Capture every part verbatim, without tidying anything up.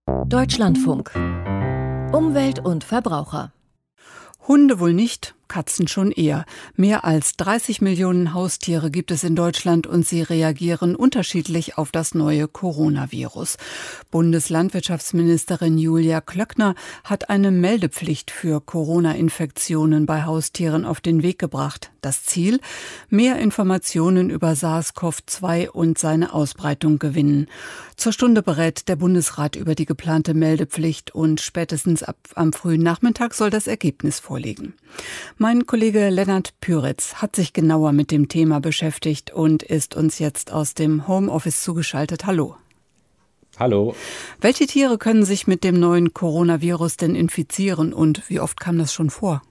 Deutschlandfunk. Umwelt und Verbraucher. Hunde wohl nicht, Katzen schon eher. Mehr als dreißig Millionen Haustiere gibt es in Deutschland und sie reagieren unterschiedlich auf das neue Coronavirus. Bundeslandwirtschaftsministerin Julia Klöckner hat eine Meldepflicht für Corona-Infektionen bei Haustieren auf den Weg gebracht. Das Ziel? Mehr Informationen über SARS-C o V zwei und seine Ausbreitung gewinnen. Zur Stunde berät der Bundesrat über die geplante Meldepflicht und spätestens ab am frühen Nachmittag soll das Ergebnis vorliegen. Mein Kollege Lennart Pyritz hat sich genauer mit dem Thema beschäftigt und ist uns jetzt aus dem Homeoffice zugeschaltet. Hallo. Hallo. Welche Tiere können sich mit dem neuen Coronavirus denn infizieren und wie oft kam das schon vor?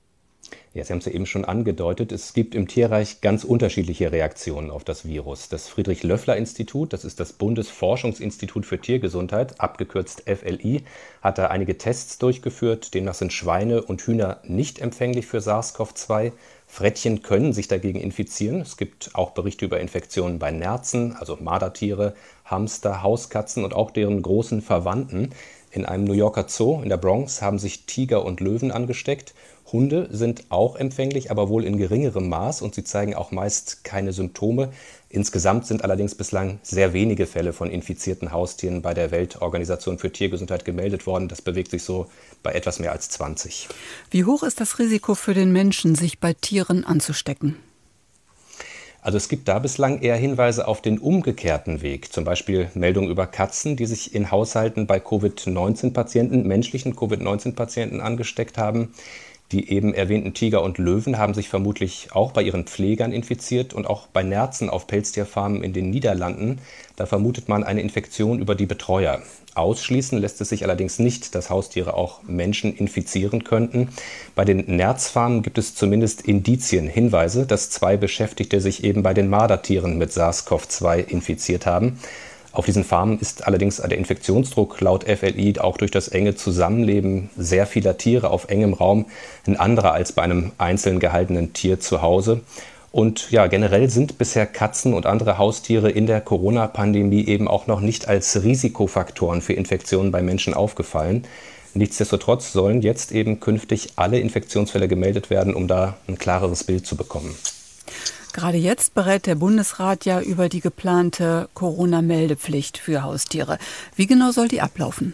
Ja, Sie haben es ja eben schon angedeutet, es gibt im Tierreich ganz unterschiedliche Reaktionen auf das Virus. Das Friedrich-Löffler-Institut, das ist das Bundesforschungsinstitut für Tiergesundheit, abgekürzt F L I, hat da einige Tests durchgeführt. Demnach sind Schweine und Hühner nicht empfänglich für SARS-C o V zwei. Frettchen können sich dagegen infizieren. Es gibt auch Berichte über Infektionen bei Nerzen, also Mardertiere, Hamster, Hauskatzen und auch deren großen Verwandten. In einem New Yorker Zoo in der Bronx haben sich Tiger und Löwen angesteckt. Hunde sind auch empfänglich, aber wohl in geringerem Maß und sie zeigen auch meist keine Symptome. Insgesamt sind allerdings bislang sehr wenige Fälle von infizierten Haustieren bei der Weltorganisation für Tiergesundheit gemeldet worden. Das bewegt sich so bei etwas mehr als zwanzig. Wie hoch ist das Risiko für den Menschen, sich bei Tieren anzustecken? Also es gibt da bislang eher Hinweise auf den umgekehrten Weg, zum Beispiel Meldungen über Katzen, die sich in Haushalten bei Covid neunzehn Patienten, menschlichen Covid neunzehn Patienten angesteckt haben. Die eben erwähnten Tiger und Löwen haben sich vermutlich auch bei ihren Pflegern infiziert und auch bei Nerzen auf Pelztierfarmen in den Niederlanden. Da vermutet man eine Infektion über die Betreuer. Ausschließen lässt es sich allerdings nicht, dass Haustiere auch Menschen infizieren könnten. Bei den Nerzfarmen gibt es zumindest Indizien, Hinweise, dass zwei Beschäftigte sich eben bei den Mardertieren mit SARS-C o V zwei infiziert haben. Auf diesen Farmen ist allerdings der Infektionsdruck laut F L I auch durch das enge Zusammenleben sehr vieler Tiere auf engem Raum ein anderer als bei einem einzeln gehaltenen Tier zu Hause. Und ja, generell sind bisher Katzen und andere Haustiere in der Corona-Pandemie eben auch noch nicht als Risikofaktoren für Infektionen bei Menschen aufgefallen. Nichtsdestotrotz sollen jetzt eben künftig alle Infektionsfälle gemeldet werden, um da ein klareres Bild zu bekommen. Gerade jetzt berät der Bundesrat ja über die geplante Corona-Meldepflicht für Haustiere. Wie genau soll die ablaufen?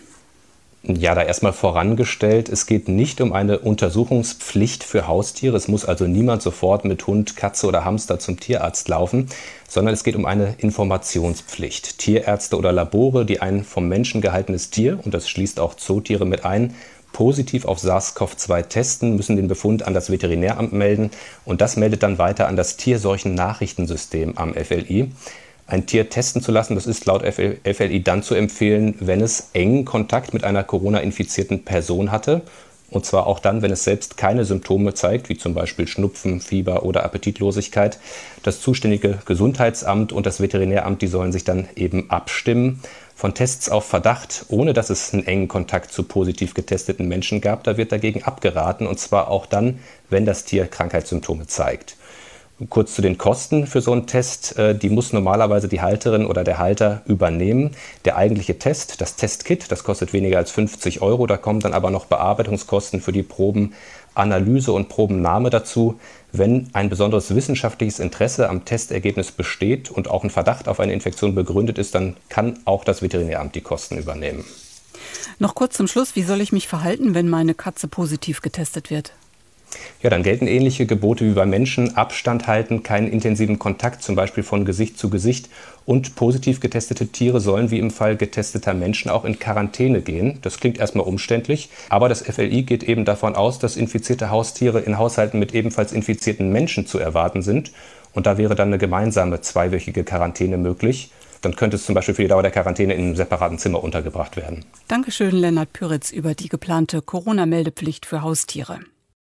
Ja, da erstmal vorangestellt, es geht nicht um eine Untersuchungspflicht für Haustiere. Es muss also niemand sofort mit Hund, Katze oder Hamster zum Tierarzt laufen, sondern es geht um eine Informationspflicht. Tierärzte oder Labore, die ein vom Menschen gehaltenes Tier, und das schließt auch Zootiere mit ein, positiv auf SARS-C o V zwei testen, müssen den Befund an das Veterinäramt melden und das meldet dann weiter an das Tierseuchen-Nachrichtensystem am F L I. Ein Tier testen zu lassen, das ist laut F L I dann zu empfehlen, wenn es engen Kontakt mit einer Corona-infizierten Person hatte. Und zwar auch dann, wenn es selbst keine Symptome zeigt, wie zum Beispiel Schnupfen, Fieber oder Appetitlosigkeit. Das zuständige Gesundheitsamt und das Veterinäramt, die sollen sich dann eben abstimmen. Von Tests auf Verdacht, ohne dass es einen engen Kontakt zu positiv getesteten Menschen gab, da wird dagegen abgeraten. Und zwar auch dann, wenn das Tier Krankheitssymptome zeigt. Kurz zu den Kosten für so einen Test. Die muss normalerweise die Halterin oder der Halter übernehmen. Der eigentliche Test, das Testkit, das kostet weniger als fünfzig Euro. Da kommen dann aber noch Bearbeitungskosten für die Probenanalyse und Probennahme dazu. Wenn ein besonderes wissenschaftliches Interesse am Testergebnis besteht und auch ein Verdacht auf eine Infektion begründet ist, dann kann auch das Veterinäramt die Kosten übernehmen. Noch kurz zum Schluss, wie soll ich mich verhalten, wenn meine Katze positiv getestet wird? Ja, dann gelten ähnliche Gebote wie beim Menschen. Abstand halten, keinen intensiven Kontakt, zum Beispiel von Gesicht zu Gesicht. Und positiv getestete Tiere sollen wie im Fall getesteter Menschen auch in Quarantäne gehen. Das klingt erstmal umständlich, aber das F L I geht eben davon aus, dass infizierte Haustiere in Haushalten mit ebenfalls infizierten Menschen zu erwarten sind. Und da wäre dann eine gemeinsame zweiwöchige Quarantäne möglich. Dann könnte es zum Beispiel für die Dauer der Quarantäne in einem separaten Zimmer untergebracht werden. Dankeschön, Lennart Pyritz, über die geplante Corona-Meldepflicht für Haustiere.